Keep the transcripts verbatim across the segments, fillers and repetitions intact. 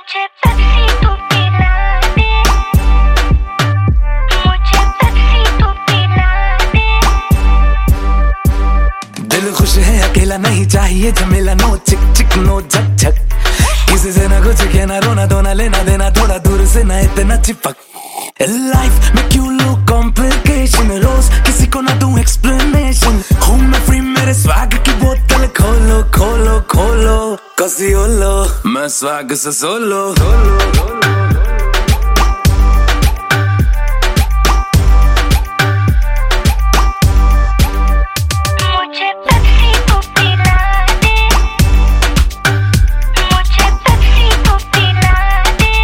मुझे पेप्सी तू पिला दे, मुझे पेप्सी तू पिला दे। दिल खुश है अकेला नहीं चाहिए झमेला, नो चिक चिक नो झक झक, किसी से ना कुछ कहना रोना धोना लेना देना, थोड़ा दूर से ना इतना चिपक। लाइफ में क्यों लो कॉम्प्लिकेशन, रोज किसी को ना दूं एक्सप्लेनेशन, हूँ मैं फ्री मेरे स्वैग की बोतल खोलो खोलो खोलो, कसी ओलो मैं स्वैग से सोलो। मुझे पेप्सी तू पिला दे, मुझे पेप्सी तू पिला दे।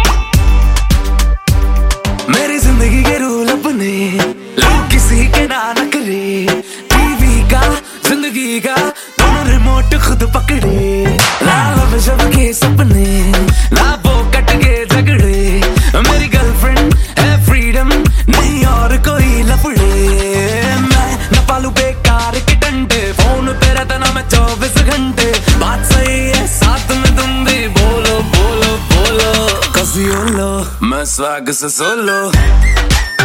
मेरी जिंदगी के रूल अपने लोग किसी के ना न करे, टीवी का जिंदगी का दोनों रिमोट खुद पकड़े, ना लब जब के सपने ना वो कट के झगड़े, मेरी गर्लफ्रेंड है फ्रीडम नहीं और कोई लफड़े, मैं न पालू बेकार के डंडे, फोन पे रहता ना मैं चौबीस घंटे, बात सही है साथ में तुम भी बोलो बोलो बोलो, कसी ओलो मैं स्वैग से सोलो।